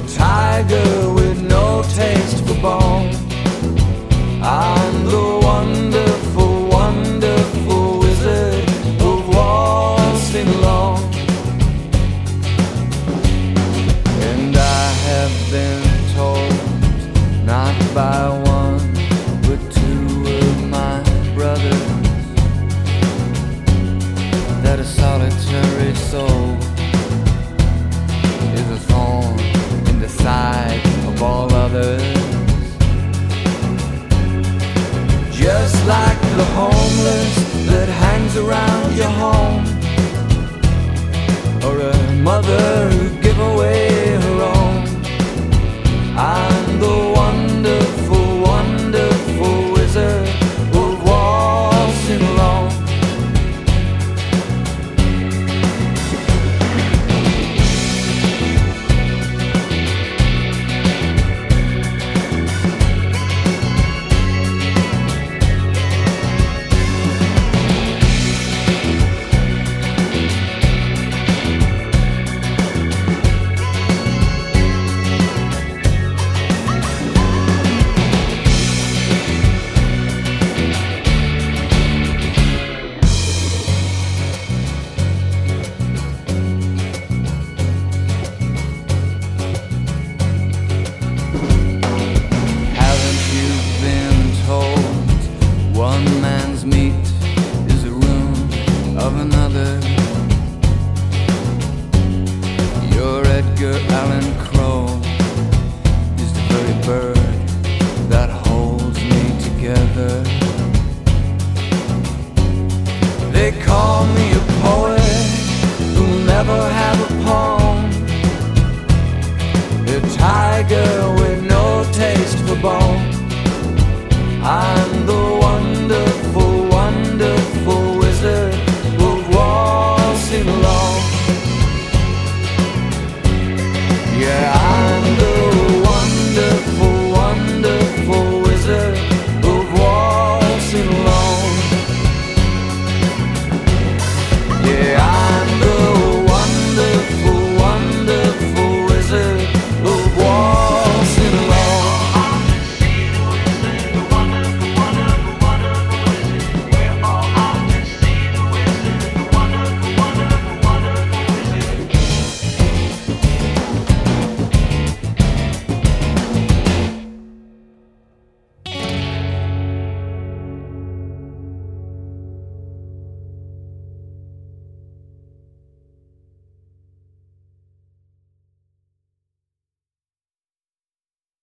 tiger with no taste for bone. I'm the wonderful, wonderful wizard of waltzing along. And I have been told, not by one, but two of my brothers, that a solitary soul is a thorn in the side of all others. Just like the homeless that hangs around your home, or a mother who gave away her own. I'm the wonderful, wonderful wizard of waltzing alone. One man's meat is a room of another. Your Edgar Allan Crow is the very bird that holds me together. They call me a poet who'll never have a poem, a tiger with no taste for bone. I'm